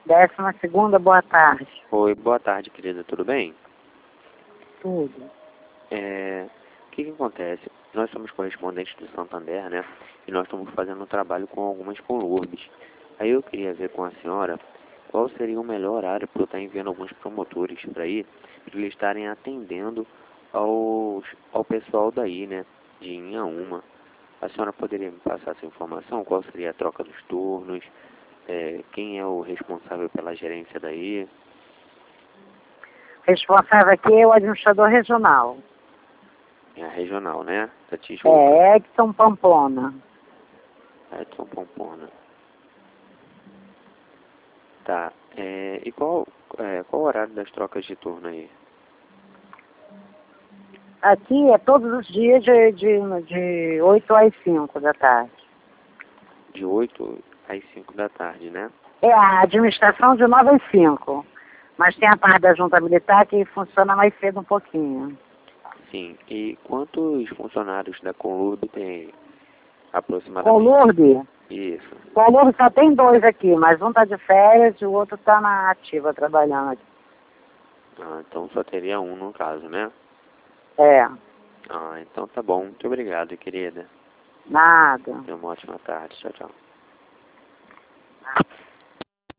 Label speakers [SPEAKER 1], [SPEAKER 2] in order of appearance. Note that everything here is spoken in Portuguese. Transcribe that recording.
[SPEAKER 1] 12ª, boa tarde.
[SPEAKER 2] Oi, boa tarde, querida, tudo bem?
[SPEAKER 1] Tudo.
[SPEAKER 2] O que acontece? Nós somos correspondentes do Santander, né? E nós estamos fazendo um trabalho com algumas Conlurbs. Aí eu queria ver com a senhora qual seria o melhor horário para eu estar enviando alguns promotores para aí, para eles estarem atendendo ao pessoal daí, né? De em a uma. A senhora poderia me passar essa informação? Qual seria a troca dos turnos? Quem é o responsável pela gerência daí?
[SPEAKER 1] Responsável aqui é o administrador regional.
[SPEAKER 2] É a regional, né? Da Tijuca.
[SPEAKER 1] É Edson Pamplona.
[SPEAKER 2] Edson Pompona. Tá. E qual o horário das trocas de turno aí?
[SPEAKER 1] Aqui é todos os dias de 8 às 5 da tarde.
[SPEAKER 2] De 8 às 5 da tarde, né?
[SPEAKER 1] É a administração de 9 às 5. Mas tem a parte da junta militar que funciona mais cedo um pouquinho.
[SPEAKER 2] Sim. E quantos funcionários da Conlurb tem aproximadamente?
[SPEAKER 1] Conlurb?
[SPEAKER 2] Isso.
[SPEAKER 1] Conlurb só tem 2 aqui, mas um está de férias e o outro está na ativa trabalhando aqui.
[SPEAKER 2] Ah, então só teria um no caso, né?
[SPEAKER 1] É,
[SPEAKER 2] Ah, então tá bom. Muito obrigado, querida.
[SPEAKER 1] nada.
[SPEAKER 2] Tenha uma ótima tarde. Tchau, tchau.